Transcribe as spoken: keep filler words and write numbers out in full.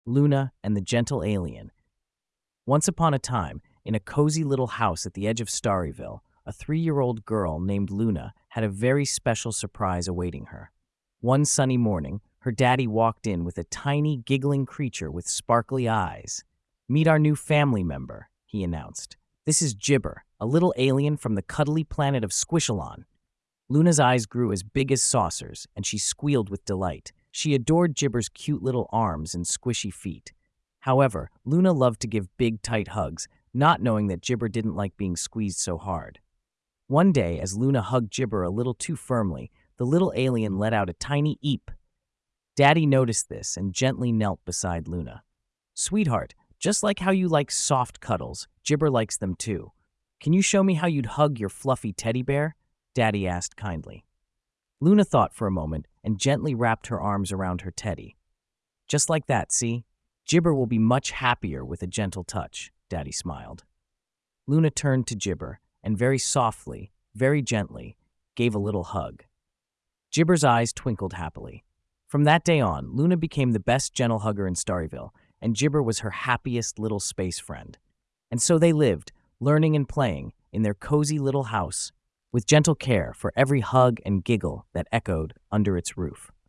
Luna and the Gentle Alien. Once upon a time, in a cozy little house at the edge of Starryville, a three-year-old girl named Luna had a very special surprise awaiting her. One sunny morning, her daddy walked in with a tiny, giggling creature with sparkly eyes. "Meet our new family member," he announced. "This is Gibber, a little alien from the cuddly planet of Squishalon." Luna's eyes grew as big as saucers, and she squealed with delight. She adored Gibber's cute little arms and squishy feet. However, Luna loved to give big, tight hugs, not knowing that Gibber didn't like being squeezed so hard. One day, as Luna hugged Gibber a little too firmly, the little alien let out a tiny eep. Daddy noticed this and gently knelt beside Luna. "Sweetheart, just like how you like soft cuddles, Gibber likes them too. Can you show me how you'd hug your fluffy teddy bear?" Daddy asked kindly. Luna thought for a moment and gently wrapped her arms around her teddy. "Just like that, see? Gibber will be much happier with a gentle touch," Daddy smiled. Luna turned to Gibber and very softly, very gently, gave a little hug. Gibber's eyes twinkled happily. From that day on, Luna became the best gentle hugger in Starryville, and Gibber was her happiest little space friend. And so they lived, learning and playing, in their cozy little house, with gentle care for every hug and giggle that echoed under its roof.